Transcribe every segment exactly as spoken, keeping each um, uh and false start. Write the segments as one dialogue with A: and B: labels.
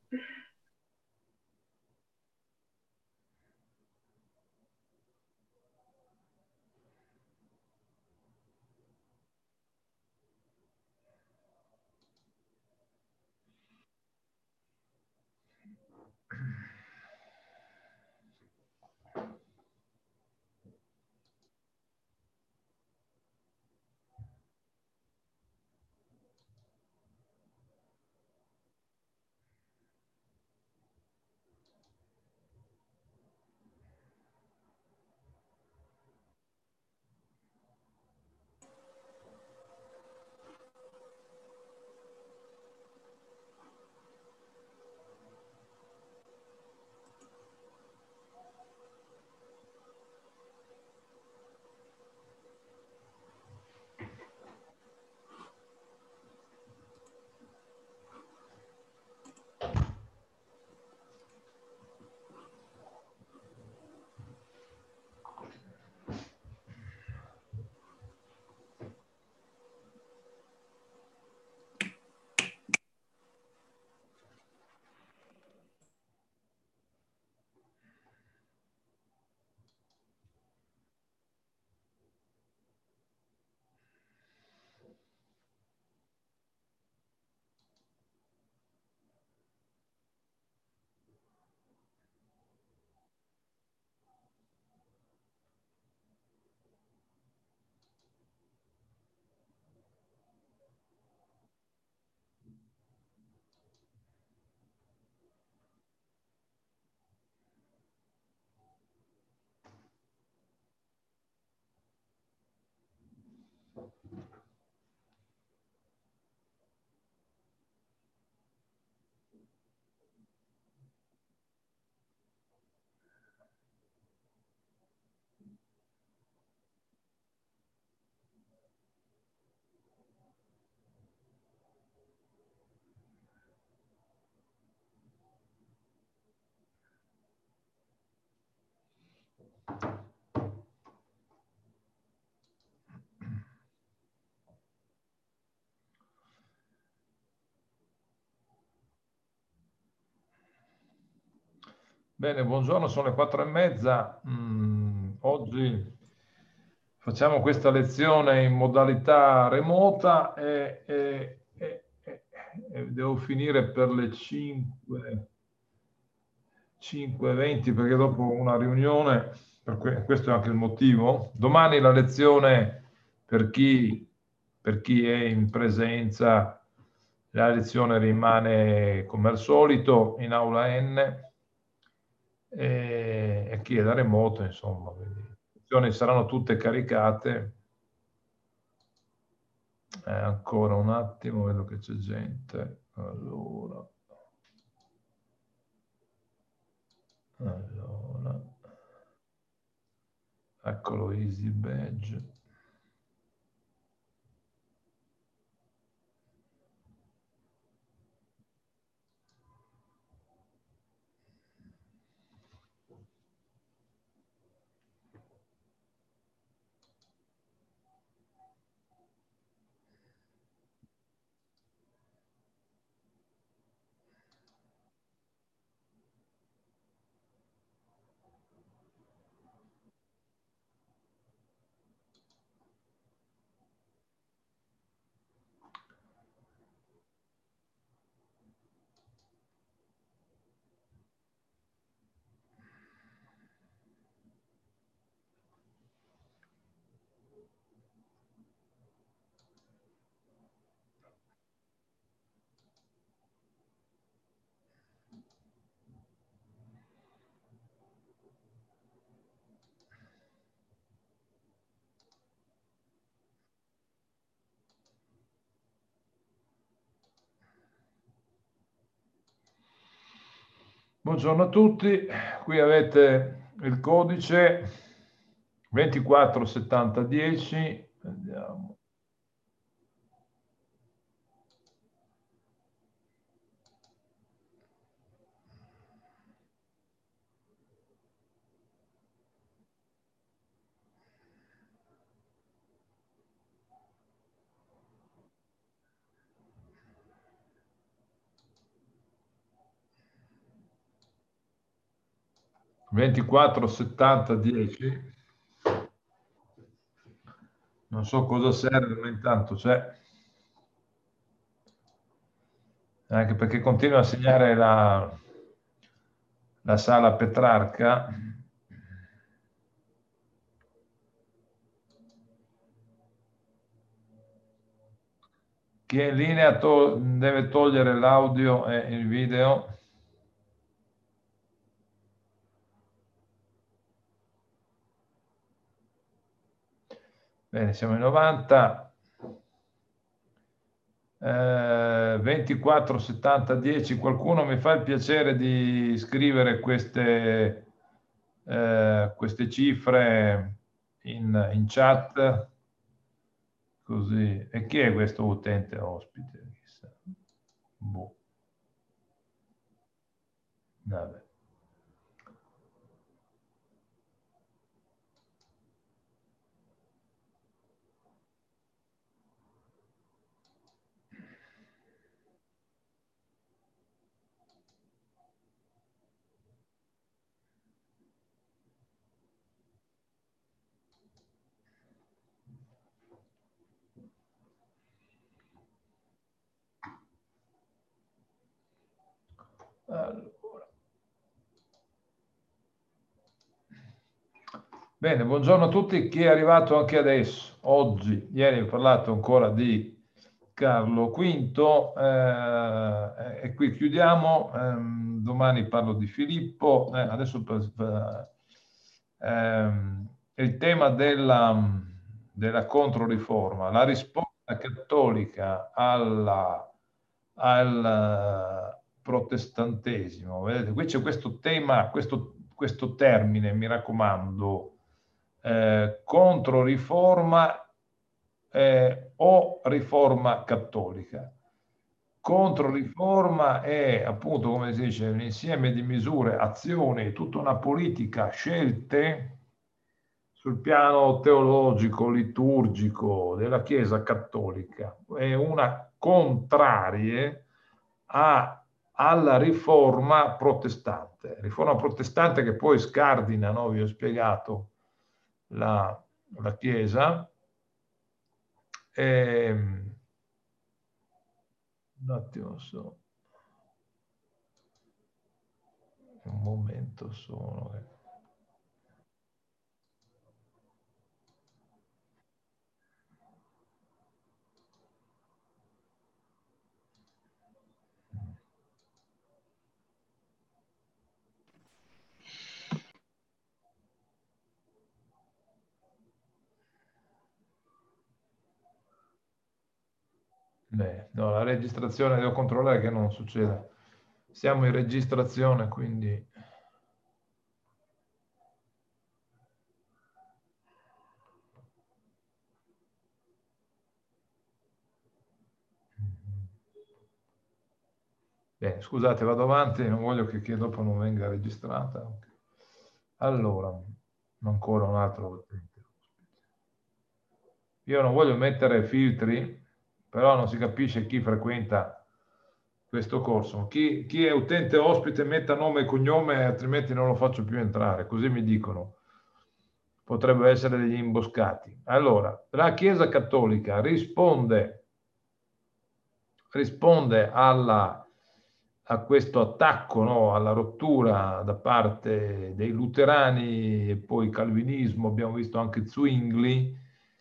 A: Bene, buongiorno, sono le quattro e mezza. Mm, oggi facciamo questa lezione in modalità remota e, e- e- e- e devo finire per le cinque, cinque e venti perché dopo una riunione, per que- questo è anche il motivo. Domani la lezione per chi, per chi è in presenza, la lezione rimane come al solito in aula N e, e chi è da remoto, insomma, quindi le lezioni saranno tutte caricate. Eh, ancora un attimo, vedo che c'è gente. Allora, allora, eccolo Easy Badge. Buongiorno a tutti, qui avete il codice ventiquattro settanta dieci. Andiamo. ventiquattro settanta dieci. Non so cosa serve, ma intanto c'è. Anche perché continua a segnare la, la sala Petrarca. Chi è in linea to- deve togliere l'audio e il video. Bene, siamo in novanta. Eh, ventiquattro settanta dieci. Qualcuno mi fa il piacere di scrivere queste, eh, queste cifre in, in chat, così. E chi è questo utente ospite? Chissà. Boh. Vabbè. Allora. Bene, buongiorno a tutti. Chi è arrivato anche adesso, oggi, ieri ho parlato ancora di Carlo quinto, eh, e qui chiudiamo. Ehm, domani parlo di Filippo. Eh, adesso per- ehm, il tema della, della controriforma, la risposta cattolica alla, al protestantesimo. Vedete, qui c'è questo tema, questo, questo termine, mi raccomando, eh, controriforma eh, o riforma cattolica. Controriforma è appunto, come si dice, un insieme di misure, azioni, tutta una politica, scelte sul piano teologico, liturgico della Chiesa cattolica, è una contrarie a- alla riforma protestante. Riforma protestante che poi scardina, no? Vi ho spiegato la, la Chiesa. Ehm, un attimo solo, un momento solo. eh. Beh, no, la registrazione devo controllare che non succeda. Siamo in registrazione, quindi... Bene, scusate, vado avanti, non voglio che, che dopo non venga registrata. Allora, ancora un altro utente. Io non voglio mettere filtri, però non si capisce chi frequenta questo corso. Chi, chi è utente ospite metta nome e cognome, altrimenti non lo faccio più entrare, così mi dicono. Potrebbero essere degli imboscati. Allora, la Chiesa Cattolica risponde, risponde alla, a questo attacco, no, alla rottura da parte dei luterani e poi calvinismo, abbiamo visto anche Zwingli.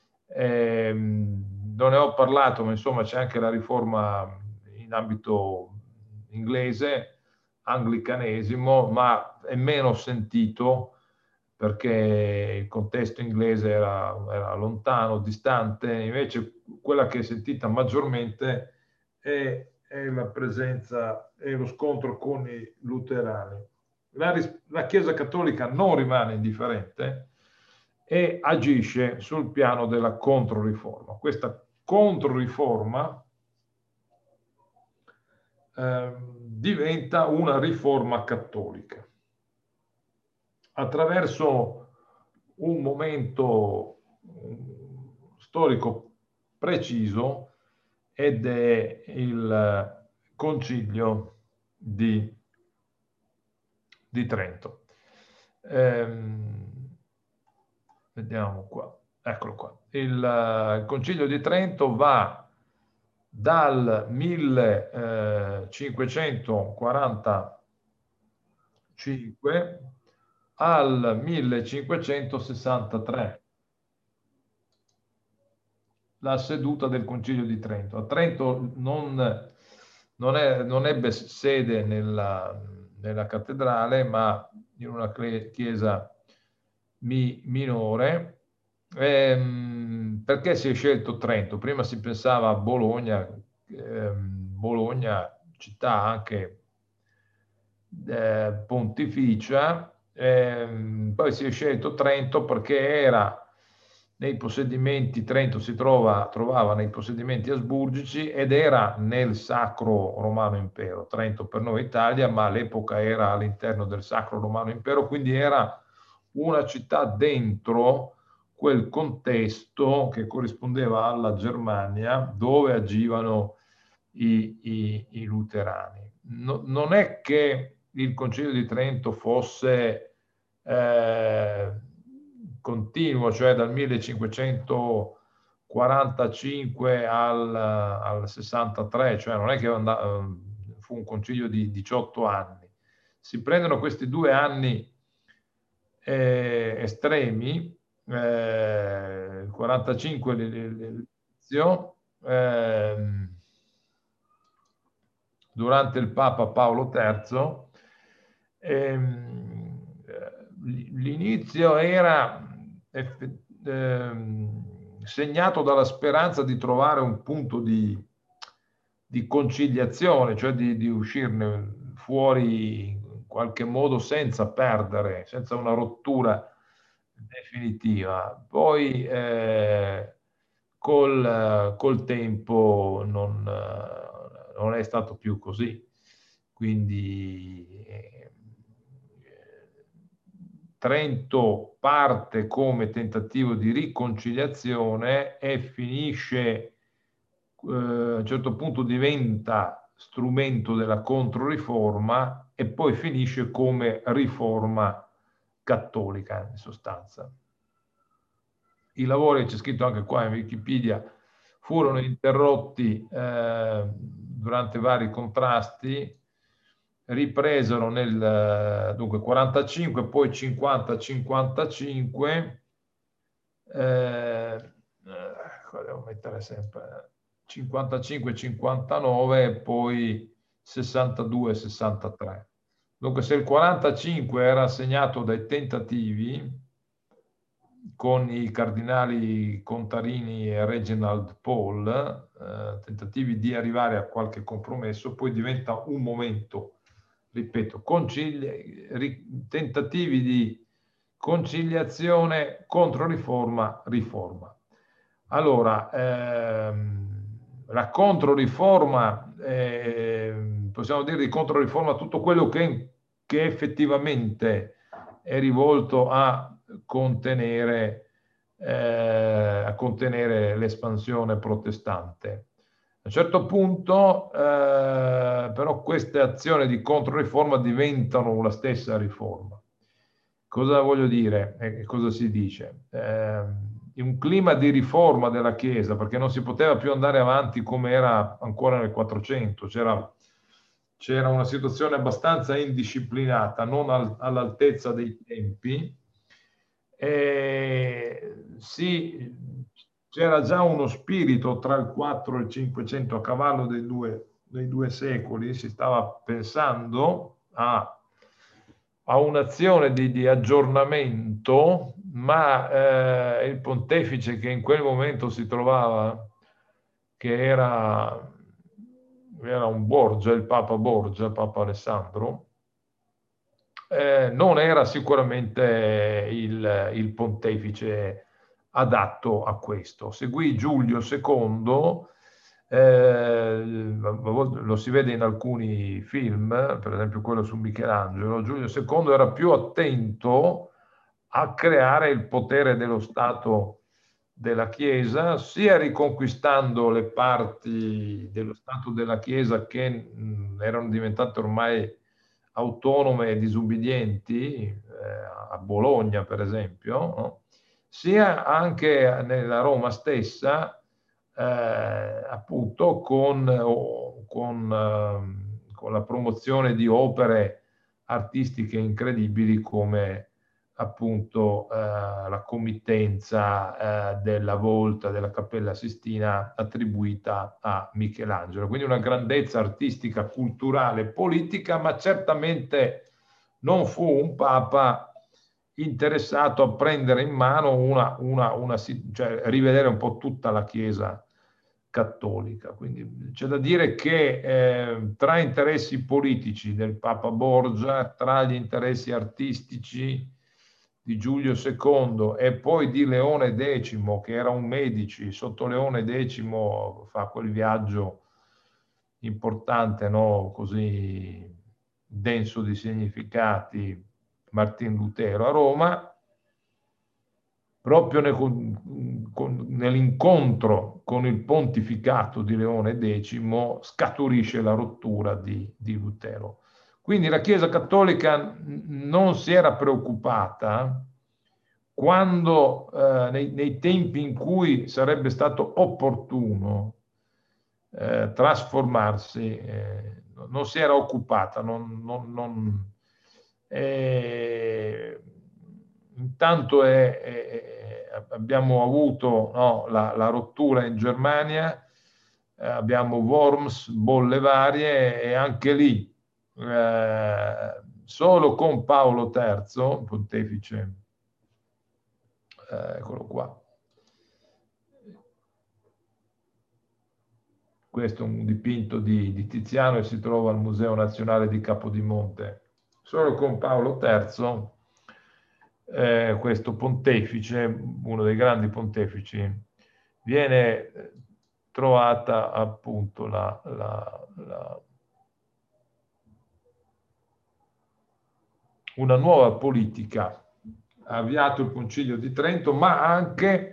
A: Ehm, non ne ho parlato, ma insomma c'è anche la riforma in ambito inglese, anglicanesimo, ma è meno sentito perché il contesto inglese era, era lontano, distante, invece quella che è sentita maggiormente è, è la presenza e lo scontro con i luterani. La, la Chiesa Cattolica non rimane indifferente e agisce sul piano della controriforma. Questa controriforma eh, diventa una riforma cattolica attraverso un momento um, storico preciso ed è il concilio di, di Trento. ehm, vediamo qua, eccolo qua. Il, il Concilio di Trento va dal millecinquecentoquarantacinque al millecinquecentosessantatré, la seduta del Concilio di Trento. A Trento non, non, è, non ebbe sede nella, nella cattedrale, ma in una chiesa mi, minore. Ehm, perché si è scelto Trento? Prima si pensava a Bologna, ehm, Bologna, città anche eh, pontificia, ehm, poi si è scelto Trento perché era nei possedimenti, Trento si trova, trovava nei possedimenti asburgici ed era nel Sacro Romano Impero. Trento per noi Italia, ma all'epoca era all'interno del Sacro Romano Impero, quindi era una città dentro quel contesto che corrispondeva alla Germania dove agivano i, i, i luterani. No, non è che il Concilio di Trento fosse eh, continuo, cioè dal millecinquecentoquarantacinque al, al sessantatré, cioè non è che and- fu un concilio di diciotto anni. Si prendono questi due anni eh, estremi, eh, il quarantacinque l'inizio, ehm, durante il Papa Paolo terzo. Ehm, l'inizio era ehm, segnato dalla speranza di trovare un punto di, di conciliazione, cioè di, di uscirne fuori in qualche modo senza perdere, senza una rottura definitiva. Poi eh, col, col tempo non, eh, non è stato più così. Quindi eh, Trento parte come tentativo di riconciliazione e finisce, eh, a un certo punto diventa strumento della Controriforma e poi finisce come riforma cattolica in sostanza. I lavori, c'è scritto anche qua in Wikipedia, furono interrotti eh, durante vari contrasti, ripresero nel dunque quarantacinque, poi cinquanta cinquantacinque, eh, eh, devo mettere sempre cinquantacinque cinquantanove e poi sessantadue sessantatré. Dunque se il quarantacinque era segnato dai tentativi con i cardinali Contarini e Reginald Paul, eh, tentativi di arrivare a qualche compromesso, poi diventa un momento, ripeto, concili- tentativi di conciliazione, controriforma, riforma. Allora, ehm, la controriforma, eh, possiamo dire di controriforma tutto quello che, che effettivamente è rivolto a contenere, eh, a contenere l'espansione protestante. A un certo punto, eh, però, queste azioni di controriforma diventano la stessa riforma. Cosa voglio dire e cosa si dice? Eh, in un clima di riforma della Chiesa, perché non si poteva più andare avanti come era ancora nel quattrocento, c'era c'era una situazione abbastanza indisciplinata, non al, all'altezza dei tempi. E sì, c'era già uno spirito tra il quattro e il cinquecento a cavallo dei due, dei due secoli, si stava pensando a, a un'azione di, di aggiornamento, ma eh, il pontefice che in quel momento si trovava, che era era un Borgia, il Papa Borgia, Papa Alessandro, eh, non era sicuramente il, il pontefice adatto a questo. Seguì Giulio secondo, eh, lo si vede in alcuni film, per esempio quello su Michelangelo. Giulio secondo era più attento a creare il potere dello Stato della Chiesa, sia riconquistando le parti dello Stato della Chiesa che mh, erano diventate ormai autonome e disubbidienti, eh, a Bologna per esempio, no? Sia anche nella Roma stessa, eh, appunto con, con, eh, con la promozione di opere artistiche incredibili come appunto eh, la committenza eh, della volta della Cappella Sistina attribuita a Michelangelo. Quindi una grandezza artistica, culturale, politica, ma certamente non fu un papa interessato a prendere in mano una, una, una cioè rivedere un po' tutta la Chiesa cattolica. Quindi c'è da dire che eh, tra interessi politici del Papa Borgia, tra gli interessi artistici di Giulio secondo e poi di Leone decimo, che era un Medici, sotto Leone decimo fa quel viaggio importante, no? Così denso di significati, Martin Lutero a Roma, proprio nel, con, nell'incontro con il pontificato di Leone decimo scaturisce la rottura di, di Lutero. Quindi la Chiesa Cattolica non si era preoccupata quando, eh, nei, nei tempi in cui sarebbe stato opportuno eh, trasformarsi, eh, non si era occupata, non, non, non, eh, intanto è, è, abbiamo avuto no, la, la rottura in Germania, eh, abbiamo Worms, bolle varie e anche lì eh, solo con Paolo terzo, pontefice, eh, eccolo qua, questo è un dipinto di, di Tiziano e si trova al Museo Nazionale di Capodimonte. Solo con Paolo terzo, eh, questo pontefice, uno dei grandi pontefici, viene trovata appunto la, la, la, una nuova politica. Ha avviato il Concilio di Trento, ma anche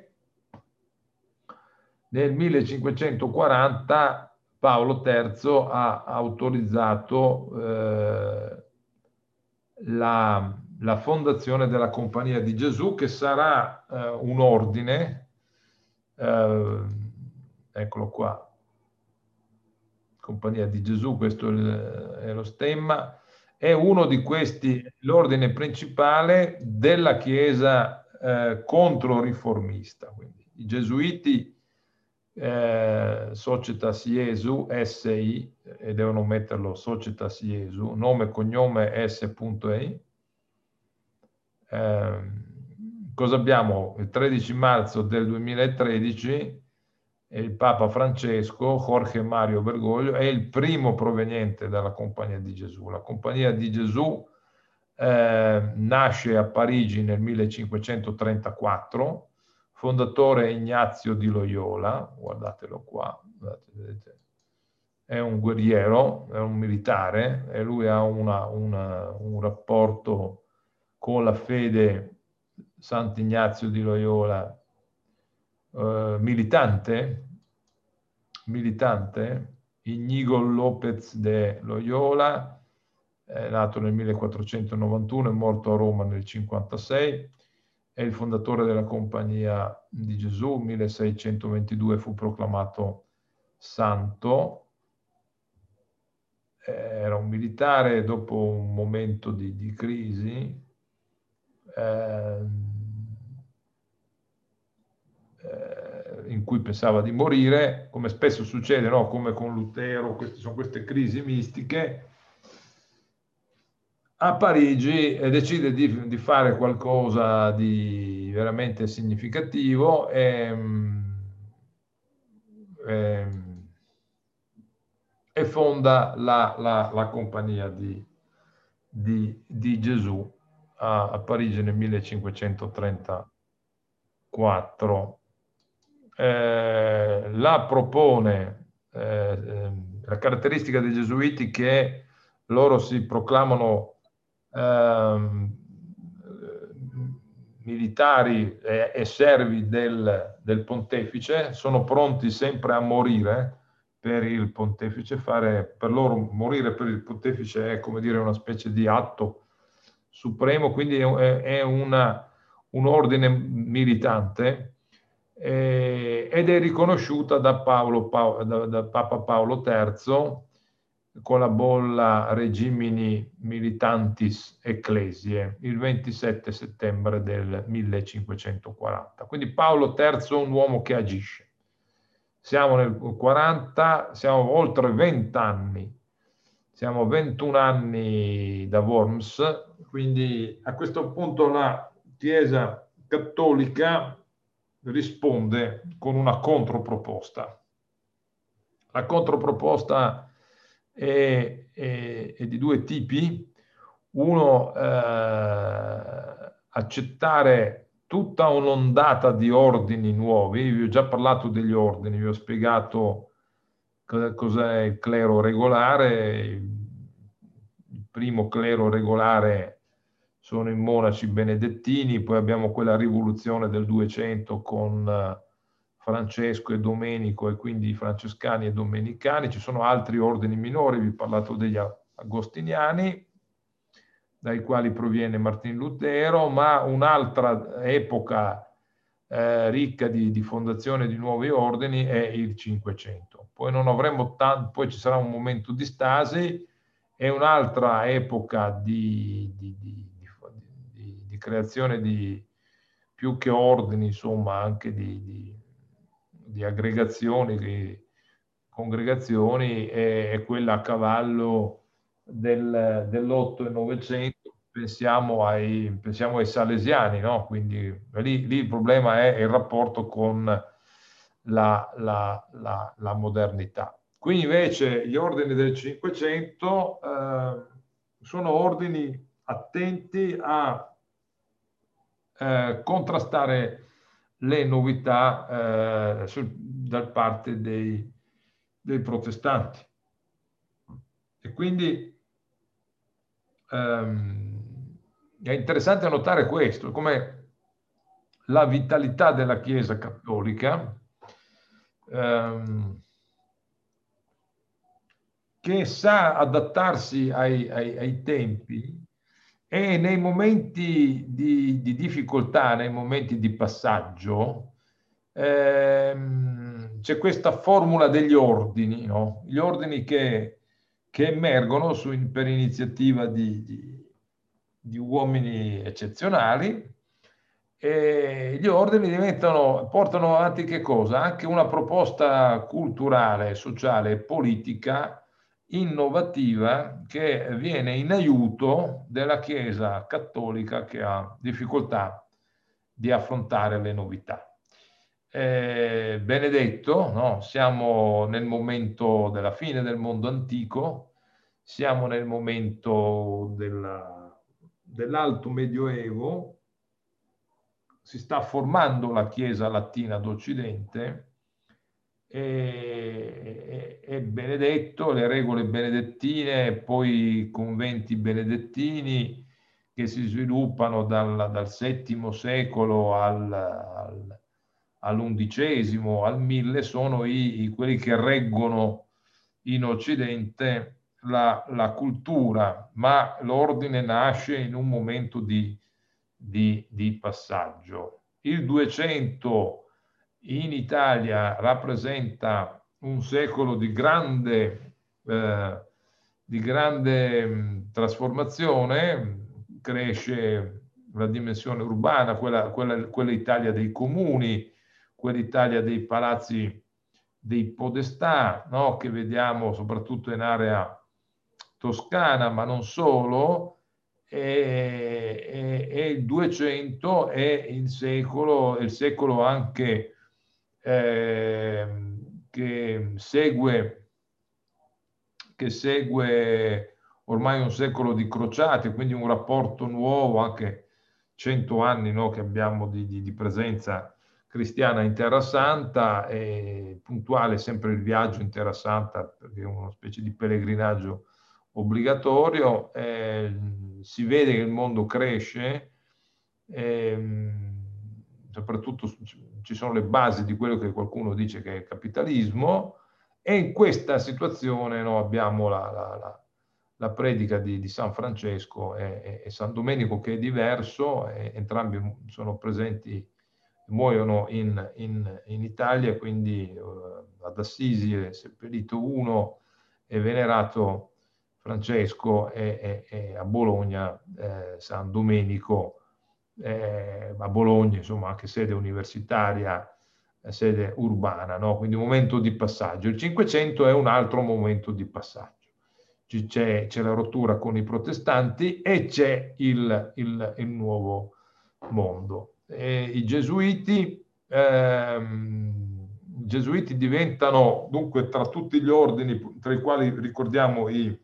A: nel millecinquecentoquaranta Paolo terzo ha autorizzato eh, la, la fondazione della Compagnia di Gesù, che sarà eh, un ordine, eh, eccolo qua, Compagnia di Gesù, questo è, il, è lo stemma, è uno di questi, l'ordine principale della Chiesa eh, controriformista. Quindi i gesuiti, eh, Societas Jesu, S I, e devono metterlo Societas Jesu, nome e cognome S.I. Eh, cosa abbiamo? Il tredici marzo del duemilatredici il Papa Francesco, Jorge Mario Bergoglio, è il primo proveniente dalla Compagnia di Gesù. La Compagnia di Gesù eh, nasce a Parigi nel millecinquecentotrentaquattro, fondatore Ignazio di Loyola, guardatelo qua, guardate, vedete, è un guerriero, è un militare e lui ha una, una, un rapporto con la fede Sant'Ignazio di Loyola eh, militante, militante, Íñigo López de Loyola, è nato nel millequattrocentonovantuno e morto a Roma nel cinquantasei, è il fondatore della Compagnia di Gesù, milleseicentoventidue fu proclamato santo, era un militare dopo un momento di, di crisi, eh, in cui pensava di morire, come spesso succede, no? Come con Lutero, queste sono queste crisi mistiche. A Parigi e decide di, di fare qualcosa di veramente significativo e, e, e fonda la, la, la Compagnia di, di, di Gesù a, a Parigi nel millecinquecentotrentaquattro. Eh, la propone, eh, la caratteristica dei gesuiti che loro si proclamano eh, militari e, e servi del, del pontefice, sono pronti sempre a morire per il pontefice, fare, per loro morire per il pontefice è come dire una specie di atto supremo, quindi è, è una, un ordine militante eh, ed è riconosciuta da, Paolo, pa, da, da Papa Paolo terzo con la bolla Regimini Militantis Ecclesiae il ventisette settembre del millecinquecentoquaranta. Quindi Paolo terzo è un uomo che agisce. Siamo nel quaranta, siamo oltre venti anni, siamo ventuno anni da Worms, quindi a questo punto la Chiesa cattolica risponde con una controproposta. La controproposta è, è, è di due tipi. Uno, eh, accettare tutta un'ondata di ordini nuovi. Vi ho già parlato degli ordini, vi ho spiegato cos'è il clero regolare. Il primo clero regolare sono i monaci benedettini, poi abbiamo quella rivoluzione del duecento con Francesco e Domenico, e quindi francescani e domenicani. Ci sono altri ordini minori, vi ho parlato degli agostiniani, dai quali proviene Martin Lutero, ma un'altra epoca eh, ricca di, di fondazione di nuovi ordini è il Cinquecento. Poi non avremo tanto, poi ci sarà un momento di stasi e un'altra epoca di, di, di, di, di creazione di più che ordini, insomma, anche di, di, di aggregazioni, di congregazioni, è, è quella a cavallo del, dell'otto e novecento. Pensiamo ai, pensiamo ai salesiani, no? Quindi lì, lì il problema è il rapporto con la, la, la, la modernità. Qui invece gli ordini del Cinquecento eh, sono ordini attenti a eh, contrastare le novità eh, sul, da parte dei, dei protestanti. E quindi ehm, è interessante notare questo, come la vitalità della Chiesa cattolica ehm, che sa adattarsi ai, ai, ai tempi e nei momenti di, di difficoltà, nei momenti di passaggio, ehm, c'è questa formula degli ordini, no? Gli ordini che, che emergono su, per iniziativa di, di, di uomini eccezionali, e gli ordini diventano, portano avanti che cosa? Anche una proposta culturale, sociale e politica innovativa che viene in aiuto della Chiesa cattolica che ha difficoltà di affrontare le novità. Eh, Benedetto, no? Siamo nel momento della fine del mondo antico, siamo nel momento della, dell'alto medioevo, si sta formando la Chiesa latina d'Occidente e, e, e Benedetto, le regole benedettine, poi i conventi benedettini che si sviluppano dal, dal settimo secolo al, al, all'undicesimo, al mille, sono i, i, quelli che reggono in Occidente la, la cultura, ma l'ordine nasce in un momento di di, di passaggio. Il duecento in Italia rappresenta un secolo di grande, eh, di grande mh, trasformazione, cresce la dimensione urbana, quella, quella, quella Italia dei comuni, quell'Italia dei palazzi dei podestà, no? Che vediamo soprattutto in area toscana, ma non solo. E, e, e il duecento è il secolo, il secolo anche eh, che segue, che segue ormai un secolo di crociate, quindi un rapporto nuovo, anche cento anni, no, che abbiamo di, di, di presenza cristiana in Terra Santa, e puntuale sempre il viaggio in Terra Santa, perché è una specie di pellegrinaggio obbligatorio. Eh, si vede che il mondo cresce, ehm, soprattutto ci sono le basi di quello che qualcuno dice che è il capitalismo, e in questa situazione no, abbiamo la, la, la, la predica di, di San Francesco e, e San Domenico, che è diverso, e entrambi sono presenti, muoiono in, in, in Italia, quindi uh, ad Assisi è seppellito uno e venerato Francesco, e, e, e a Bologna eh, San Domenico, eh, a Bologna, insomma, anche sede universitaria, sede urbana, no? Quindi un momento di passaggio. Il Cinquecento è un altro momento di passaggio. C'è, c'è la rottura con i protestanti e c'è il, il, il nuovo mondo. E i gesuiti, ehm, i gesuiti diventano, dunque, tra tutti gli ordini, tra i quali ricordiamo i,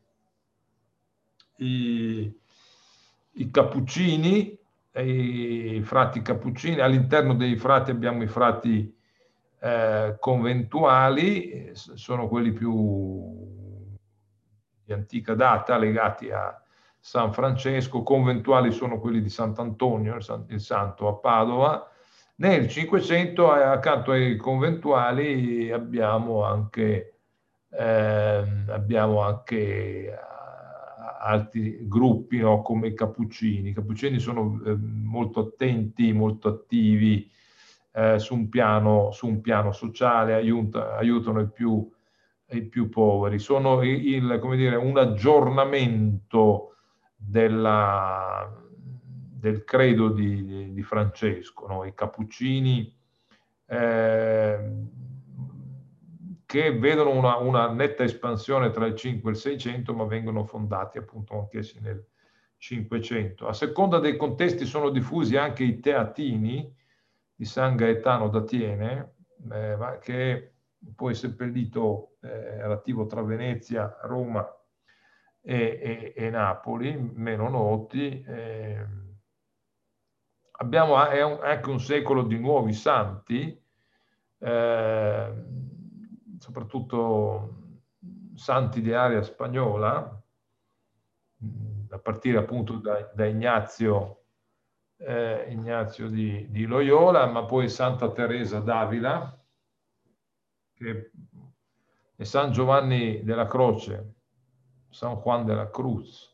A: i, i cappuccini, i frati cappuccini. All'interno dei frati abbiamo i frati eh, conventuali, sono quelli più di antica data legati a San Francesco. Conventuali sono quelli di Sant'Antonio, il santo a Padova. Nel Cinquecento, accanto ai conventuali, abbiamo anche, eh, abbiamo anche altri gruppi, no, come i cappuccini. I cappuccini sono eh, molto attenti, molto attivi eh, su un piano, su un piano sociale, aiuta, aiutano i più, i più poveri. Sono il, il, come dire, un aggiornamento della, del credo di, di, di Francesco, no? I cappuccini eh, che vedono una, una netta espansione tra il cinque e il seicento, ma vengono fondati appunto anch'essi nel cinquecento. A seconda dei contesti sono diffusi anche i teatini di San Gaetano d'Atiene, eh, che poi è seppellito, eh, relativo tra Venezia, Roma e, e, e Napoli, meno noti. Eh, abbiamo anche un secolo di nuovi santi, eh, soprattutto santi di area spagnola, a partire appunto da, da Ignazio, eh, Ignazio di, di Loyola, ma poi Santa Teresa d'Avila, che è San Giovanni della Croce, San Juan de la Cruz,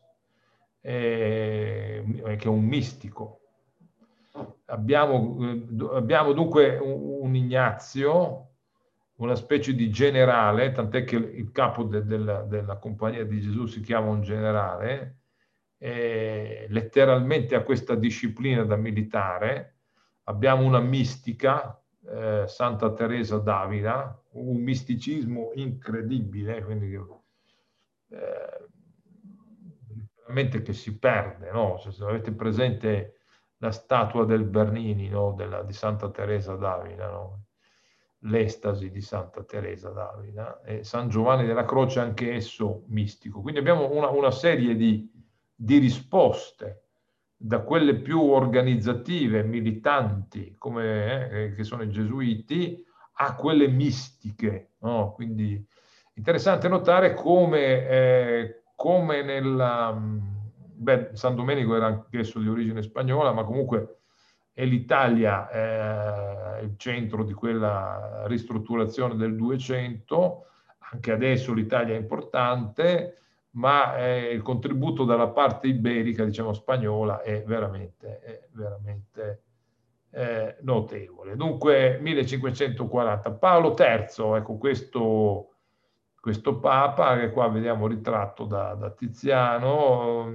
A: eh, che è un mistico. Abbiamo, eh, abbiamo dunque un, un Ignazio, una specie di generale, tant'è che il capo de, de, della Compagnia di Gesù si chiama un generale, eh, letteralmente a questa disciplina da militare. Abbiamo una mistica, eh, Santa Teresa d'Avila, un misticismo incredibile, quindi eh, veramente che si perde, no? Se, se avete presente la statua del Bernini, no? Della, di Santa Teresa d'Avila, no? L'estasi di Santa Teresa d'Avila, e San Giovanni della Croce, anche esso mistico. Quindi abbiamo una, una serie di, di risposte, da quelle più organizzative, militanti, come eh, che sono i gesuiti, a quelle mistiche, no? Quindi interessante notare come, eh, come nella... Beh, San Domenico era anch'esso di origine spagnola, ma comunque è l'Italia eh, il centro di quella ristrutturazione del Duecento. Anche adesso l'Italia è importante, ma eh, il contributo dalla parte iberica, diciamo spagnola, è veramente, è veramente eh, notevole. Dunque, millecinquecentoquaranta, Paolo terzo, ecco questo, questo Papa, che qua vediamo ritratto da, da Tiziano,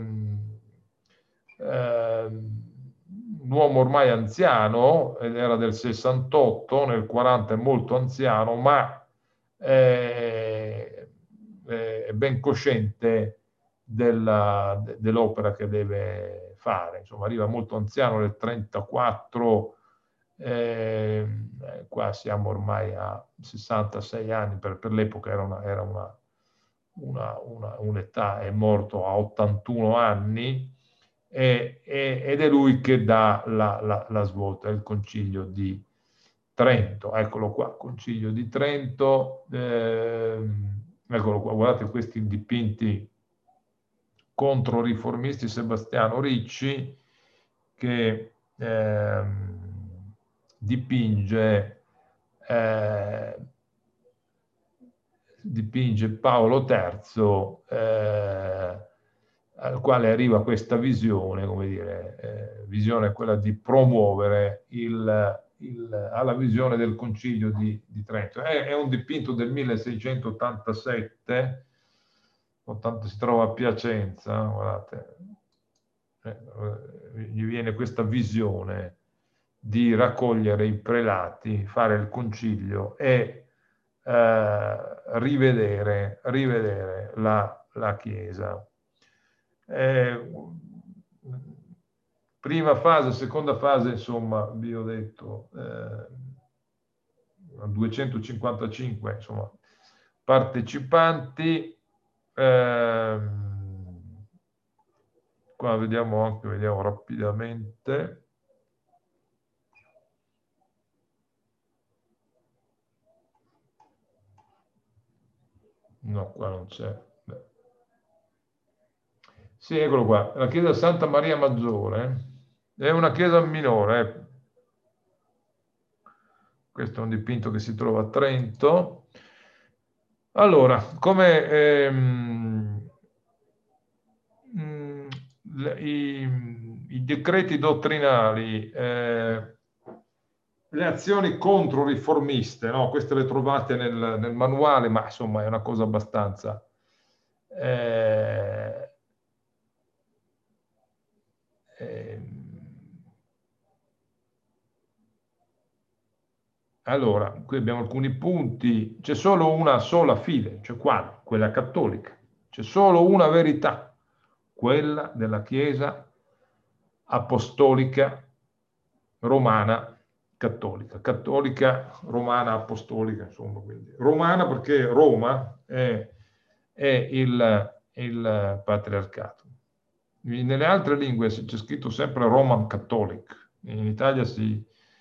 A: eh, un uomo ormai anziano, ed era del sessantotto, nel quaranta è molto anziano, ma eh, è ben cosciente della, dell'opera che deve fare. Insomma, arriva molto anziano nel trentaquattro, eh, qua siamo ormai a sessantasei anni, per, per l'epoca era una, era una, una, una, un'età, è morto a ottantuno anni, e, e, ed è lui che dà la, la, la svolta, il Concilio di Trento. Eccolo qua, Concilio di Trento, ehm, eccolo qua, guardate questi dipinti controriformisti, Sebastiano Ricci, che ehm, dipinge eh, dipinge Paolo terzo, eh, al quale arriva questa visione, come dire, eh, visione quella di promuovere il, il, alla visione del Concilio di, di Trento. È, è un dipinto del milleseicentottantasette, ottanta, si trova a Piacenza, guardate, eh, gli viene questa visione di raccogliere i prelati, fare il concilio e eh, rivedere, rivedere la, la Chiesa. Eh, prima fase, seconda fase, insomma, vi ho detto, eh, duecentocinquantacinque, insomma, partecipanti. Ehm, qua vediamo anche, vediamo rapidamente. No, qua non c'è. Beh. Sì, eccolo qua, la chiesa Santa Maria Maggiore è una chiesa minore. eh. Questo è un dipinto che si trova a Trento. Allora, come ehm, mh, le- i, i decreti dottrinali, eh, le azioni controriformiste, no? Queste le trovate nel, nel manuale, ma insomma è una cosa abbastanza... eh, ehm, Allora, qui abbiamo alcuni punti. C'è solo una sola fide, cioè quale? Quella cattolica. C'è solo una verità, quella della Chiesa apostolica romana cattolica. Cattolica, romana, apostolica, insomma. Quindi. Romana perché Roma è, è il, il patriarcato. Nelle altre lingue c'è scritto sempre Roman Catholic. In Italia si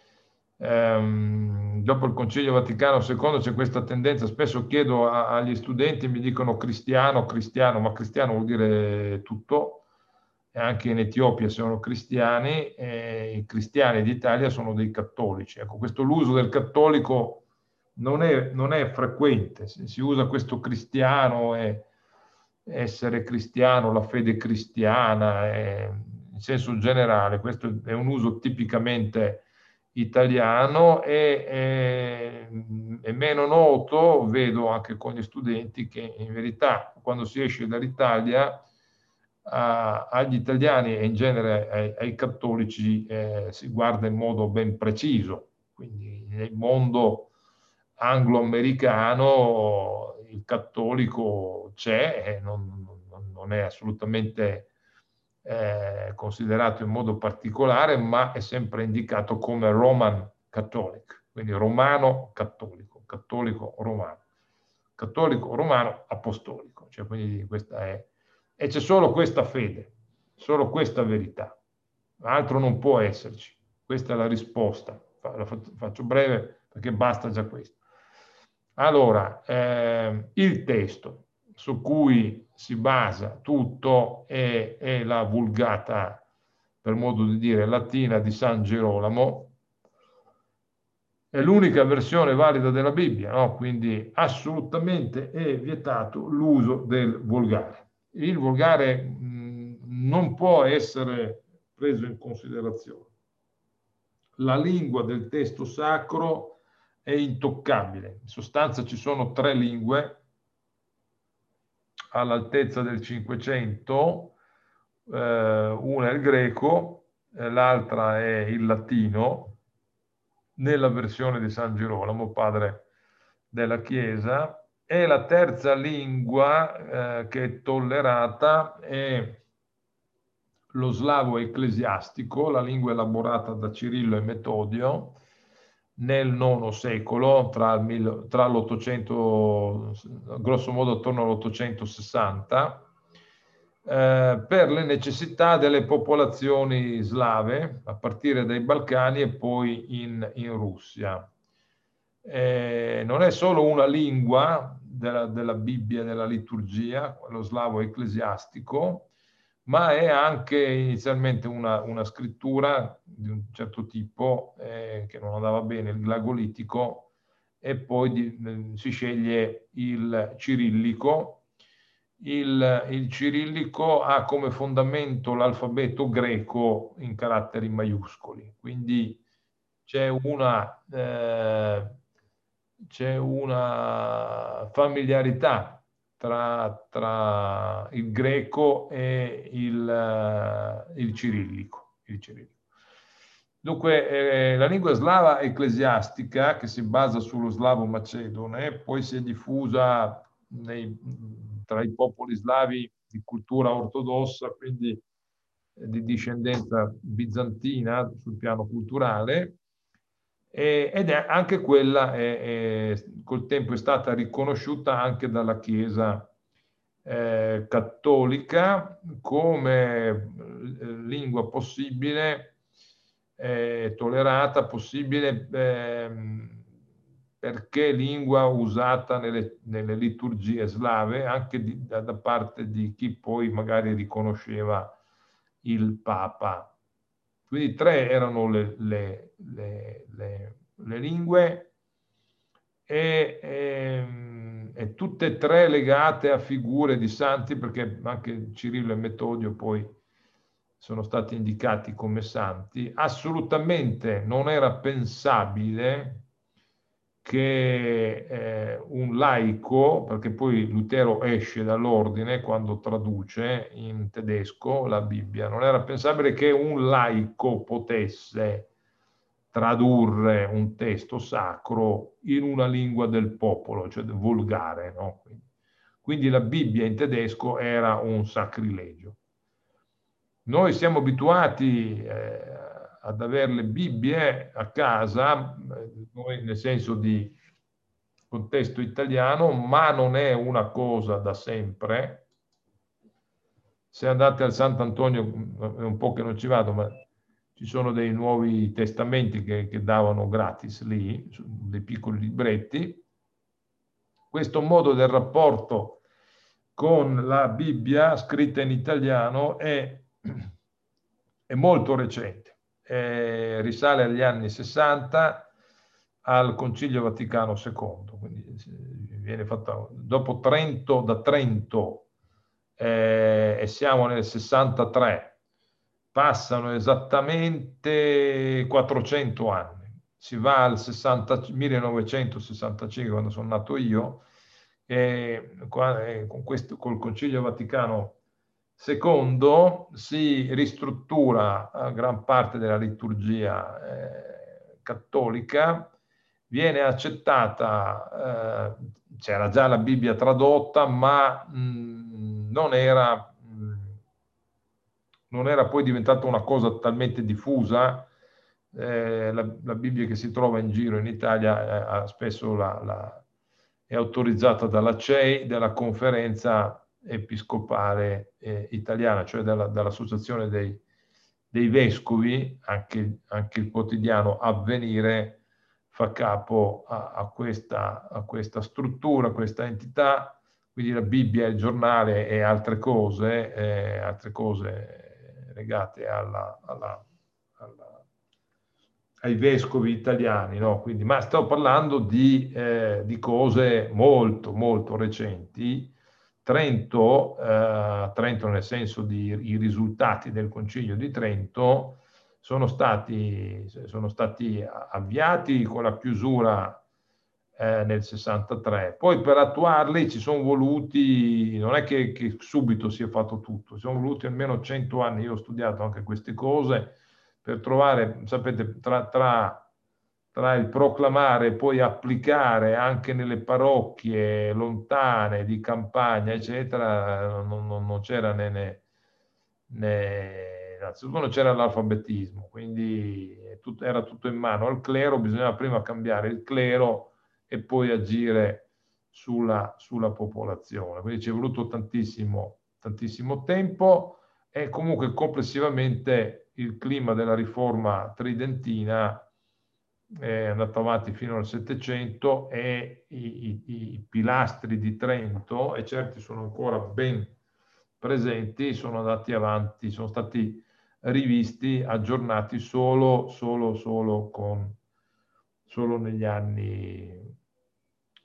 A: Ehm, dopo il Concilio Vaticano secondo c'è questa tendenza, spesso chiedo a- agli studenti, mi dicono cristiano, cristiano, ma cristiano vuol dire tutto, e anche in Etiopia sono cristiani, e i cristiani d'Italia sono dei cattolici. Ecco, questo l'uso del cattolico non è, non è frequente, si, si usa questo cristiano e essere cristiano, la fede cristiana, è, in senso generale, questo è un uso tipicamente italiano e è, è meno noto, vedo anche con gli studenti, che in verità quando si esce dall'Italia a- agli italiani e in genere ai, ai cattolici eh, si guarda in modo ben preciso, quindi nel mondo anglo-americano il cattolico c'è e non, non- non è assolutamente eh, considerato in modo particolare, ma è sempre indicato come Roman Catholic, quindi romano cattolico, cattolico romano, cattolico romano apostolico, cioè quindi questa è, e c'è solo questa fede, solo questa verità, altro non può esserci. Questa è la risposta, la faccio breve perché basta già questo. Allora, eh, il testo su cui si basa tutto è, è la Vulgata, per modo di dire, latina di San Gerolamo. È l'unica versione valida della Bibbia, no? Quindi assolutamente è vietato l'uso del volgare. Il volgare mh, non può essere preso in considerazione. La lingua del testo sacro è intoccabile. In sostanza ci sono tre lingue all'altezza del Cinquecento, eh, una è il greco, eh, l'altra è il latino, nella versione di San Girolamo, padre della Chiesa, e la terza lingua eh, che è tollerata è lo slavo ecclesiastico, la lingua elaborata da Cirillo e Metodio nel nono secolo, tra, il, tra l'Ottocento, grosso modo attorno all'ottocentosessanta, eh, per le necessità delle popolazioni slave, a partire dai Balcani e poi in, in Russia. Eh, non è solo una lingua della, della Bibbia, della liturgia, lo slavo ecclesiastico, ma è anche inizialmente una, una scrittura di un certo tipo eh, che non andava bene, il glagolitico, e poi di, si sceglie il cirillico. Il, il cirillico ha come fondamento l'alfabeto greco in caratteri maiuscoli, quindi c'è una, eh, c'è una familiarità tra, tra il greco e il, eh, il cirillico. Il cirillico. Dunque, eh, la lingua slava ecclesiastica, che si basa sullo slavo macedone, poi si è diffusa nei, tra i popoli slavi di cultura ortodossa, quindi eh, di discendenza bizantina sul piano culturale, e, ed è anche quella, è, è, col tempo è stata riconosciuta anche dalla Chiesa eh, cattolica come eh, lingua possibile, eh, tollerata, possibile, ehm, perché lingua usata nelle, nelle liturgie slave, anche di, da, da parte di chi poi magari riconosceva il Papa. Quindi tre erano le, le, le, le, le lingue e, e, e tutte e tre legate a figure di santi, perché anche Cirillo e Metodio poi sono stati indicati come santi. Assolutamente non era pensabile che eh, un laico, perché poi Lutero esce dall'ordine quando traduce in tedesco la Bibbia, non era pensabile che un laico potesse tradurre un testo sacro in una lingua del popolo, cioè volgare, no? Quindi, quindi la Bibbia in tedesco era un sacrilegio. Noi siamo abituati eh, ad avere le Bibbie a casa, noi nel senso di contesto italiano, ma non è una cosa da sempre. Se andate al Sant'Antonio, è un po' che non ci vado, ma ci sono dei nuovi testamenti che, che davano gratis lì, dei piccoli libretti. Questo modo del rapporto con la Bibbia scritta in italiano è, è molto recente, eh, risale agli anni sessanta al Concilio Vaticano secondo, quindi viene fatta dopo Trento, da Trento, eh, e siamo nel sessantatré, passano esattamente quattrocento anni. Si va al sessanta, millenovecentosessantacinque, quando sono nato io, e con questo, col Concilio Vaticano secondo si ristruttura gran parte della liturgia eh, cattolica, viene accettata, eh, c'era già la Bibbia tradotta, ma mh, non era, mh, non era poi diventata una cosa talmente diffusa. Eh, la, la Bibbia che si trova in giro in Italia eh, spesso la, la, è autorizzata dalla C E I, dalla Conferenza Episcopale eh, Italiana, cioè dalla, dall'Associazione dei, dei Vescovi. Anche, anche il quotidiano Avvenire fa capo a, a, questa, a questa struttura, a questa entità. Quindi la Bibbia, il giornale e altre cose, eh, altre cose legate alla, alla, alla, ai vescovi italiani, no? Quindi, ma sto parlando di, eh, di cose molto, molto recenti. Trento, eh, Trento nel senso di i risultati del Concilio di Trento sono stati, sono stati avviati con la chiusura eh, nel sessantatré. Poi per attuarli ci sono voluti, non è che, che subito si è fatto tutto, ci sono voluti almeno cento anni. Io ho studiato anche queste cose per trovare, sapete, tra, tra, tra il proclamare e poi applicare anche nelle parrocchie lontane di campagna, eccetera, non, non, non c'era né, né, né, innanzitutto non c'era l'alfabetismo, quindi tutto, era tutto in mano al clero, bisognava prima cambiare il clero e poi agire sulla, sulla popolazione. Quindi ci è voluto tantissimo, tantissimo tempo e comunque complessivamente il clima della riforma tridentina è andato avanti fino al Settecento e i, i, i pilastri di Trento, e certi sono ancora ben presenti, sono andati avanti, sono stati rivisti, aggiornati solo, solo, solo, con, solo negli anni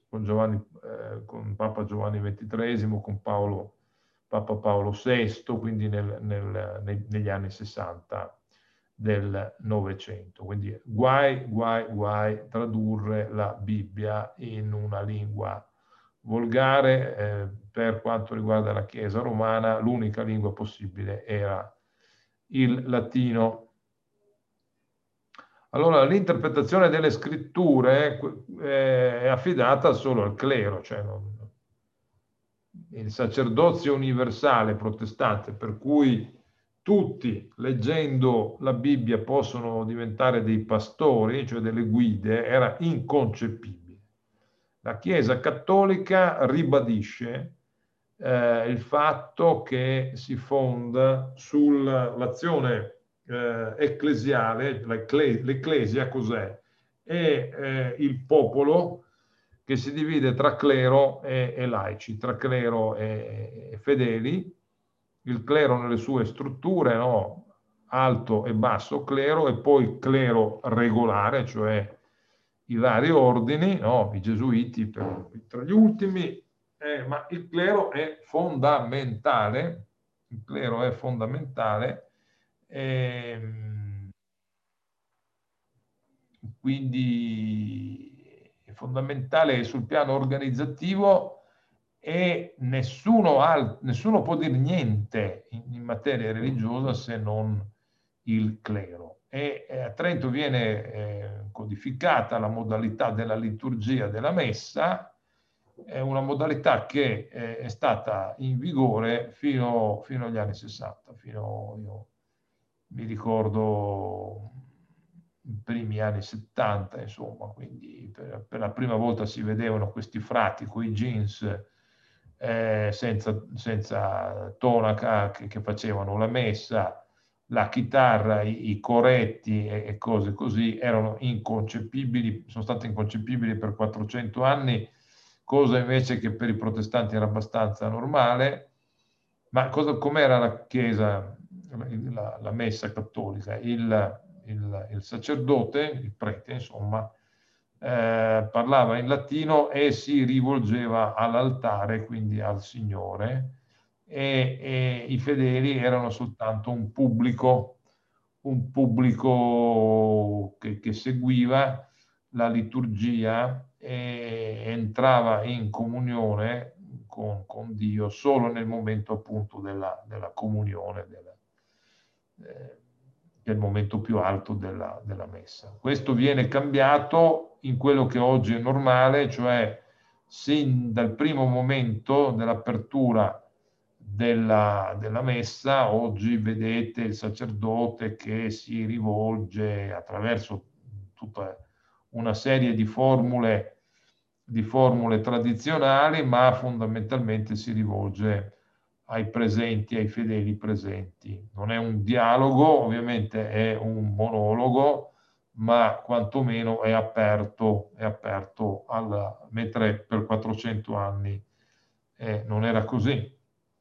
A: con, Giovanni, eh, con Papa Giovanni ventitreesimo, con Paolo, Papa Paolo sesto, quindi nel, nel, nei, negli anni sessanta del Novecento. Quindi guai, guai, guai tradurre la Bibbia in una lingua volgare. Eh, per quanto riguarda la Chiesa romana, l'unica lingua possibile era il latino. Allora, l'interpretazione delle scritture eh, è affidata solo al clero, cioè non, il sacerdozio universale protestante, per cui tutti, leggendo la Bibbia, possono diventare dei pastori, cioè delle guide, era inconcepibile. La Chiesa cattolica ribadisce eh, il fatto che si fonda sull'azione eh, ecclesiale. L'ecclesia cos'è? È eh, il popolo che si divide tra clero e, e laici, tra clero e, e fedeli. Il clero nelle sue strutture, no? Alto e basso clero, e poi clero regolare, cioè i vari ordini, no? I gesuiti per, tra gli ultimi, eh, ma il clero è fondamentale, il clero è fondamentale, ehm, quindi è fondamentale sul piano organizzativo, e nessuno, al, nessuno può dire niente in, in materia religiosa se non il clero. E eh, a Trento viene eh, codificata la modalità della liturgia della messa, è una modalità che eh, è stata in vigore fino, fino agli anni sessanta, fino, io mi ricordo, i primi anni settanta, insomma, quindi per, per la prima volta si vedevano questi frati con i jeans eh, senza, senza tonaca che, che facevano la messa, la chitarra, i, i coretti e, e cose così erano inconcepibili, sono state inconcepibili per quattrocento anni, cosa invece che per i protestanti era abbastanza normale. Ma cosa, com'era la Chiesa, la, la messa cattolica? Il, il, il sacerdote, il prete, insomma, eh, parlava in latino e si rivolgeva all'altare, quindi al Signore, e, e i fedeli erano soltanto un pubblico, un pubblico che, che seguiva la liturgia e entrava in comunione con, con Dio solo nel momento appunto della, della comunione, della, eh, del momento più alto della, della messa. Questo viene cambiato in quello che oggi è normale, cioè sin dal primo momento dell'apertura della, della messa, oggi vedete il sacerdote che si rivolge attraverso tutta una serie di formule, di formule tradizionali, ma fondamentalmente si rivolge ai presenti, ai fedeli presenti. Non è un dialogo, ovviamente è un monologo, ma quantomeno è aperto, è aperto alla, mentre per quattrocento anni eh, non era così.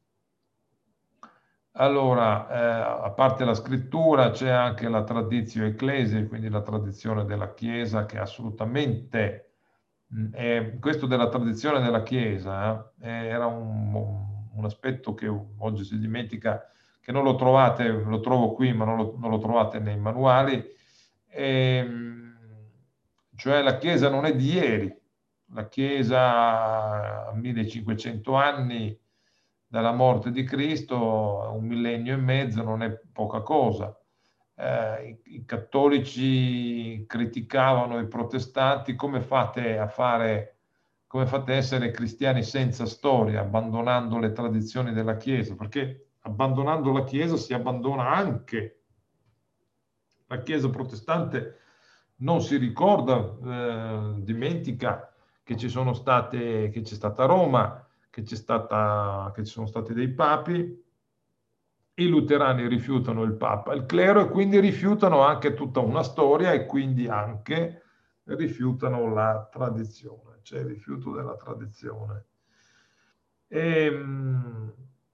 A: Allora, eh, a parte la scrittura, c'è anche la traditio ecclesia, quindi la tradizione della Chiesa, che assolutamente, mh, è, questo della tradizione della Chiesa eh, era un, un aspetto che oggi si dimentica, che non lo trovate, lo trovo qui, ma non lo, non lo trovate nei manuali, e, cioè la Chiesa non è di ieri, la Chiesa ha millecinquecento anni dalla morte di Cristo, un millennio e mezzo non è poca cosa. Eh, i, i cattolici criticavano i protestanti: come fate a fare, come fate a essere cristiani senza storia, abbandonando le tradizioni della Chiesa? Perché abbandonando la Chiesa si abbandona anche la Chiesa protestante, non si ricorda, eh, dimentica che ci sono state, che c'è stata Roma, che c'è stata, che ci sono stati dei papi. I luterani rifiutano il Papa, il clero, e quindi rifiutano anche tutta una storia, e quindi anche rifiutano la tradizione, cioè il rifiuto della tradizione. E, mh,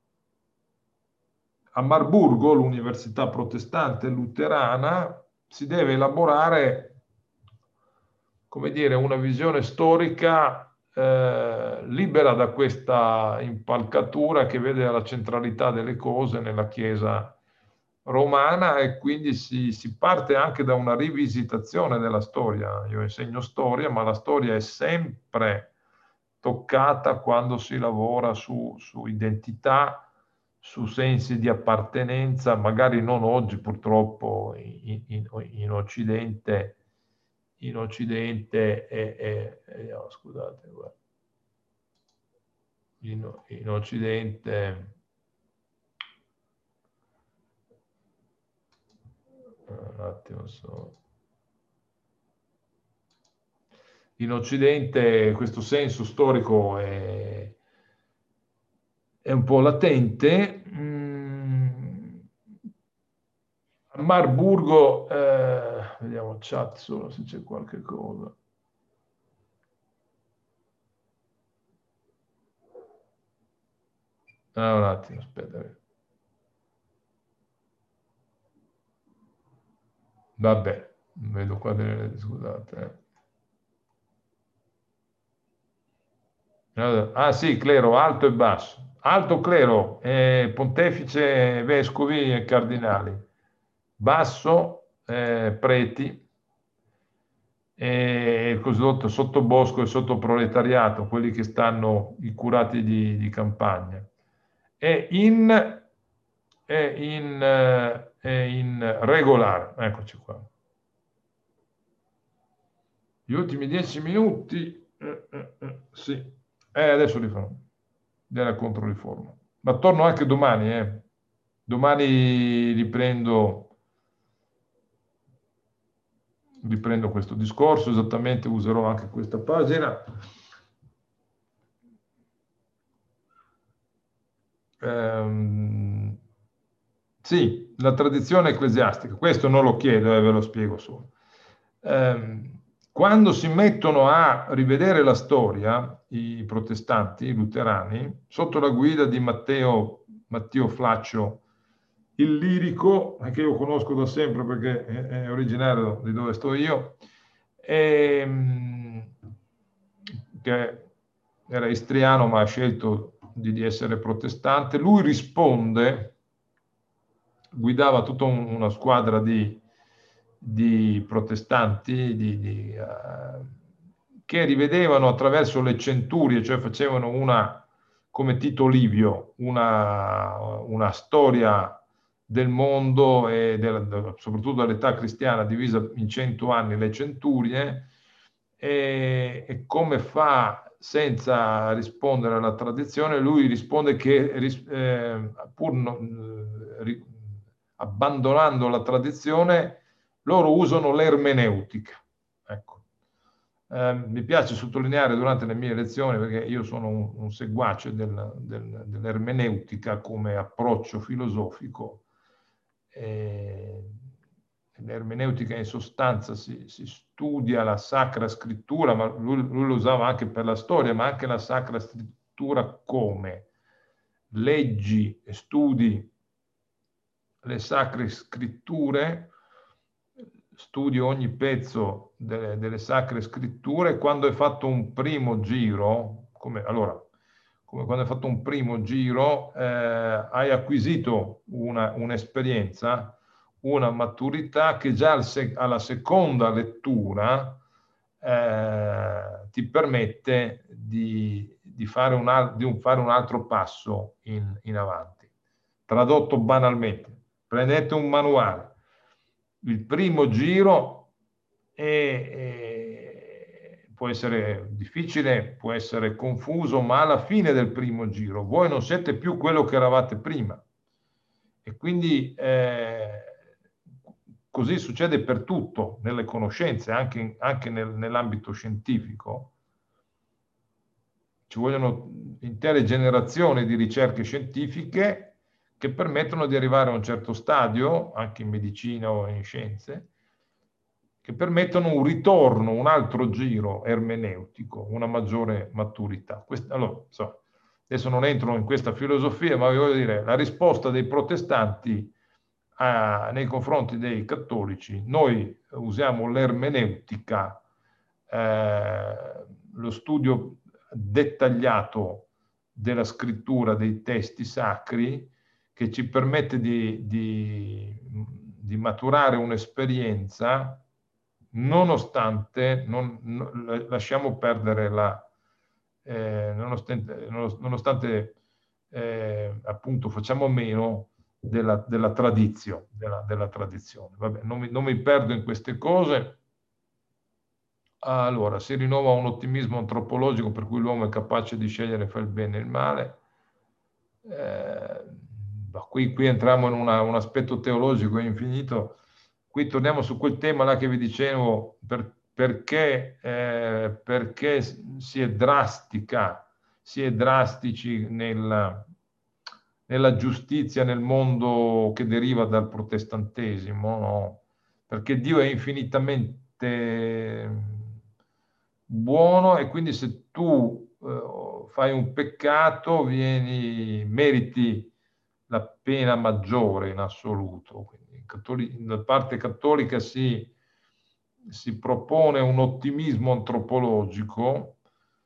A: a Marburgo, l'università protestante luterana, si deve elaborare, come dire, una visione storica eh, libera da questa impalcatura che vede la centralità delle cose nella Chiesa romana, e quindi si, si parte anche da una rivisitazione della storia. Io insegno storia, ma la storia è sempre toccata quando si lavora su, su identità, su sensi di appartenenza, magari non oggi purtroppo in, in, in Occidente, in Occidente e, e, e oh, scusate, in, in Occidente un attimo solo. In Occidente questo senso storico è, è un po' latente. Mm, a Marburgo, eh, vediamo chat solo se c'è qualche cosa. Ah, un attimo, aspetta. Vabbè, vedo qua delle, scusate. Eh. Ah sì, clero, alto e basso. Alto clero, eh, pontefice, vescovi e cardinali. Basso, eh, preti, e il cosiddetto sottobosco e sottoproletariato, quelli che stanno i curati di, di campagna. E in, e in, eh, e in regolare, eccoci qua. Gli ultimi dieci minuti, eh, eh, eh, sì, eh, adesso li farò, della controriforma. Ma torno anche domani, eh. Domani riprendo, riprendo questo discorso, esattamente userò anche questa pagina. Ehm, sì, la tradizione ecclesiastica, questo non lo chiedo, eh, ve lo spiego solo. Ehm, quando si mettono a rivedere la storia, i protestanti, i luterani, sotto la guida di Matteo, Matteo Flaccio, il lirico, che io conosco da sempre perché è, è originario di dove sto io, e, che era istriano ma ha scelto di, di essere protestante, lui risponde, guidava tutta un, una squadra di, di protestanti di, di, uh, che rivedevano attraverso le centurie, cioè facevano una, come Tito Livio, una, una storia del mondo e del, soprattutto dell'età cristiana divisa in cento anni, le centurie, e, e come fa senza rispondere alla tradizione, lui risponde che eh, pur non, eh, abbandonando la tradizione, loro usano l'ermeneutica. Ecco. Eh, mi piace sottolineare durante le mie lezioni, perché io sono un, un seguace del, del, dell'ermeneutica come approccio filosofico. Eh, L'ermeneutica in sostanza si, si, studia la Sacra Scrittura, ma lui, lui lo usava anche per la storia, ma anche la Sacra Scrittura come leggi e studi le Sacre Scritture, studio ogni pezzo delle, delle Sacre Scritture. Quando hai fatto un primo giro, come, allora, come quando hai fatto un primo giro, eh, hai acquisito un'esperienza, una maturità che già al sec- alla seconda lettura eh, ti permette di, di, fare un, di un, fare un altro passo in, in avanti. Tradotto banalmente, prendete un manuale, il primo giro è, è, può essere difficile, può essere confuso, ma alla fine del primo giro voi non siete più quello che eravate prima. E quindi eh, così succede per tutto, nelle conoscenze, anche, anche nel, nell'ambito scientifico. Ci vogliono intere generazioni di ricerche scientifiche che permettono di arrivare a un certo stadio, anche in medicina o in scienze, che permettono un ritorno, un altro giro ermeneutico, una maggiore maturità. Questa, allora, so, adesso non entro in questa filosofia, ma voglio dire, la risposta dei protestanti a, nei confronti dei cattolici, noi usiamo l'ermeneutica, eh, lo studio dettagliato della scrittura dei testi sacri che ci permette di, di, di maturare un'esperienza nonostante, non, non, lasciamo perdere la, eh, nonostante, nonostante eh, appunto facciamo meno della, della tradizione, della, della tradizione. Vabbè, non mi, non mi perdo in queste cose. Allora, si rinnova un ottimismo antropologico per cui l'uomo è capace di scegliere fra il bene e il male. Eh, qui, qui entriamo in una, un aspetto teologico infinito. Qui torniamo su quel tema là che vi dicevo, per, perché, eh, perché si è drastica, si è drastici nella, nella giustizia nel mondo che deriva dal protestantesimo, no? Perché Dio è infinitamente buono e quindi se tu eh, fai un peccato vieni, meriti la pena maggiore in assoluto. Quindi, da parte cattolica si, si propone un ottimismo antropologico.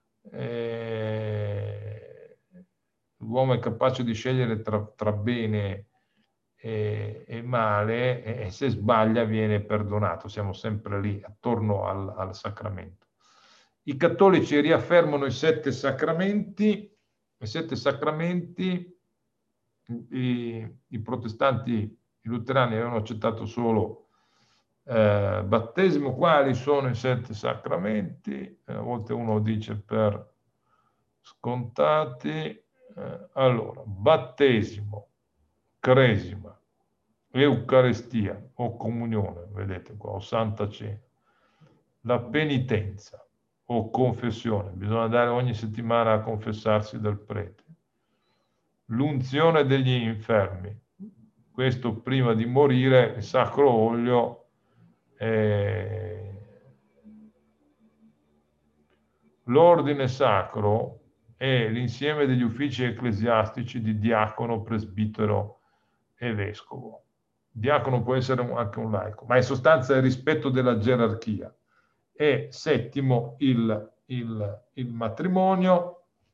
A: Eh, l'uomo è capace di scegliere tra, tra bene e, e male e, e se sbaglia viene perdonato. Siamo sempre lì, attorno al, al sacramento. I cattolici riaffermano i sette sacramenti, i sette sacramenti, i, i protestanti, i luterani avevano accettato solo eh, battesimo. Quali sono i sette sacramenti? A volte uno dice per scontati. Eh, allora, battesimo, cresima, Eucaristia o comunione, vedete qua, o Santa Cena, la penitenza o confessione, bisogna andare ogni settimana a confessarsi dal prete, l'unzione degli infermi, questo prima di morire, il sacro olio, eh, l'ordine sacro è l'insieme degli uffici ecclesiastici di diacono, presbitero e vescovo. Diacono può essere anche un laico, ma in sostanza è il rispetto della gerarchia. E settimo, il, il, il matrimonio.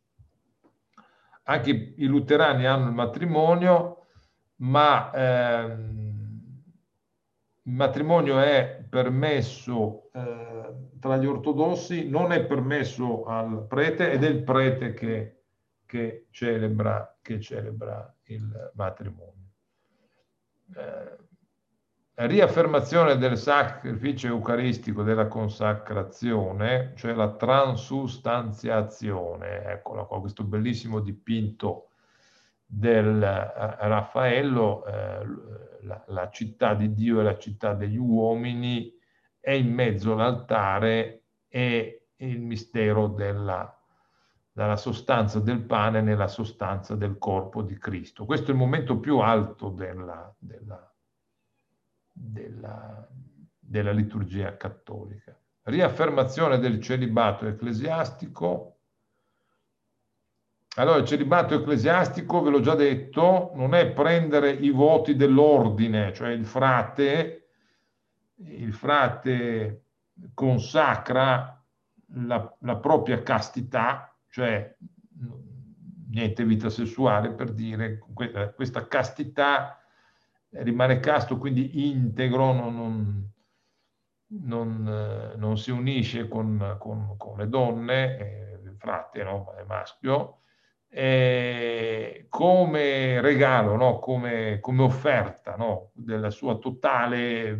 A: Anche i luterani hanno il matrimonio, ma ehm, il matrimonio è permesso eh, tra gli ortodossi, non è permesso al prete ed è il prete che, che, celebra, che celebra il matrimonio. Eh, riaffermazione del sacrificio eucaristico, della consacrazione, cioè la transustanziazione. Eccola qua, questo bellissimo dipinto del eh, Raffaello, eh, la, la città di Dio e la città degli uomini, è in mezzo all'altare e il mistero della, della sostanza del pane nella sostanza del corpo di Cristo. Questo è il momento più alto della, della Della, della liturgia cattolica. Riaffermazione del celibato ecclesiastico. Allora, il celibato ecclesiastico, ve l'ho già detto, non è prendere i voti dell'ordine, cioè il frate, il frate consacra la, la propria castità, cioè niente vita sessuale, per dire, questa castità rimane casto, quindi integro, non, non, non, non si unisce con, con, con le donne, eh, il frate, no? È maschio, eh, come regalo, no? come, come offerta, no? Della sua totale,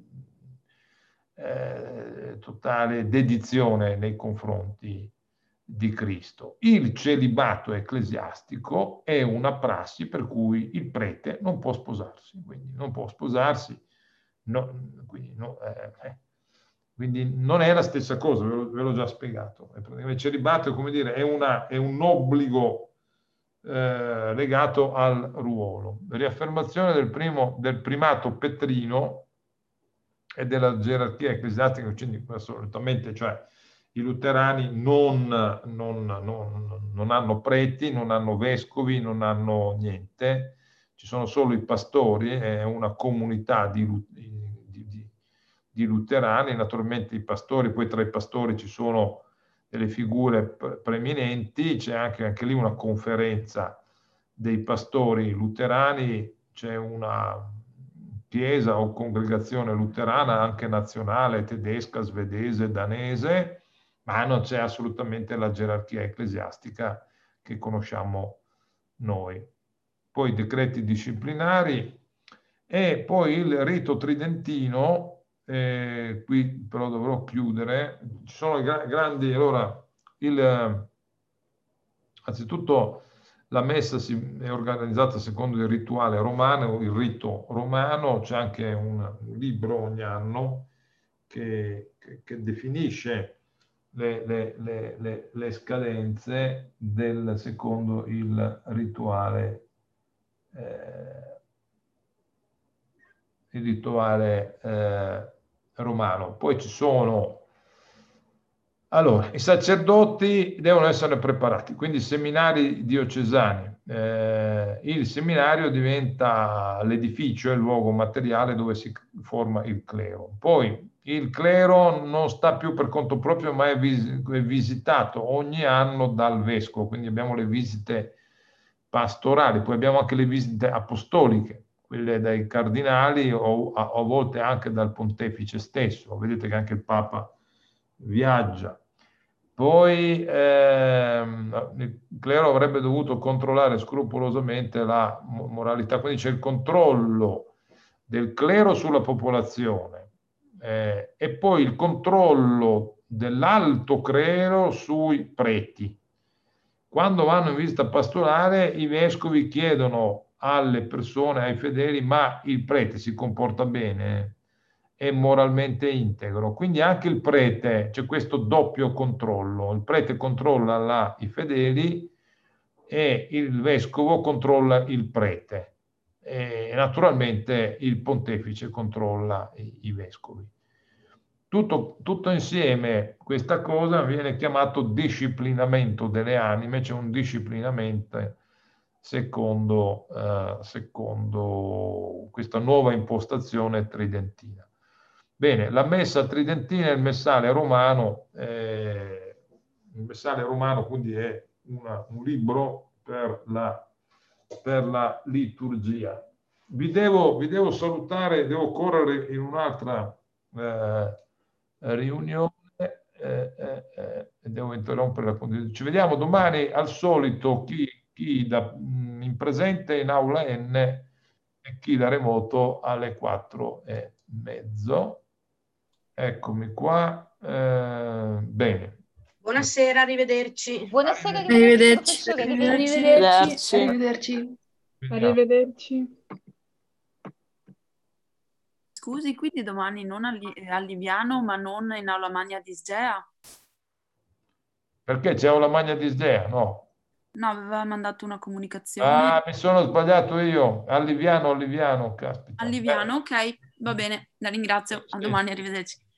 A: eh, totale dedizione nei confronti di Cristo. Il celibato ecclesiastico è una prassi per cui il prete non può sposarsi, quindi non può sposarsi, no, quindi, no, eh, quindi non è la stessa cosa, ve l'ho già spiegato. Il celibato, come dire, è, una, è un obbligo eh, legato al ruolo. Riaffermazione del, primo, del primato petrino e della gerarchia ecclesiastica, quindi assolutamente, cioè i luterani non, non, non, non hanno preti, non hanno vescovi, non hanno niente, ci sono solo i pastori, è una comunità di, di, di, di luterani, naturalmente i pastori, poi tra i pastori ci sono delle figure preeminenti, c'è anche, anche lì una conferenza dei pastori luterani, c'è una chiesa o congregazione luterana anche nazionale, tedesca, svedese, danese, ma non c'è assolutamente la gerarchia ecclesiastica che conosciamo noi. Poi i decreti disciplinari e poi il rito tridentino, eh, qui però dovrò chiudere. Ci sono i gra grandi, allora, il, anzitutto la messa si è organizzata secondo il rituale romano, il rito romano, c'è anche un libro ogni anno che, che, che definisce le, le, le, le, le scadenze del secondo il rituale, eh, il rituale eh, romano. Poi ci sono, allora, i sacerdoti devono essere preparati, quindi i seminari diocesani. Eh, il seminario diventa l'edificio, il luogo materiale dove si forma il clero. Poi il clero non sta più per conto proprio, ma è, vis è visitato ogni anno dal vescovo, quindi abbiamo le visite pastorali, poi abbiamo anche le visite apostoliche, quelle dai cardinali o a, a volte anche dal pontefice stesso. Vedete che anche il Papa viaggia. Poi ehm, il clero avrebbe dovuto controllare scrupolosamente la moralità, quindi c'è il controllo del clero sulla popolazione eh, e poi il controllo dell'alto clero sui preti. Quando vanno in visita pastorale, i vescovi chiedono alle persone, ai fedeli, ma il prete si comporta bene? È moralmente integro? Quindi anche il prete, c'è questo doppio controllo. Il prete controlla la, i fedeli e il vescovo controlla il prete. E naturalmente il pontefice controlla i, i vescovi. Tutto, tutto insieme questa cosa viene chiamato disciplinamento delle anime, c'è un disciplinamento secondo, eh, secondo questa nuova impostazione tridentina. Bene, la messa tridentina e il messale romano, eh, il messale romano quindi è una, un libro per la, per la liturgia. Vi devo, vi devo salutare, devo correre in un'altra eh, riunione eh, eh, eh, devo interrompere la condivisione. Ci vediamo domani al solito, chi, chi da, mh, in presente in aula N e chi da remoto alle quattro e mezzo. Eccomi qua. Eh, bene.
B: Buonasera, arrivederci.
C: Buonasera, arrivederci,
D: Arrivederci.
C: professore,
D: Arrivederci.
C: arrivederci.
D: Arrivederci.
A: Vediamo.
D: Arrivederci.
E: Scusi, quindi domani non a Liviano, ma non in Aula Magna di Sgea?
A: Perché c'è Aula Magna di Sdea? No.
E: No, aveva mandato una comunicazione.
A: Ah, mi sono sbagliato io. A Liviano, a Liviano, caspita.
E: A Liviano, ok, va bene, la ringrazio. A domani, arrivederci.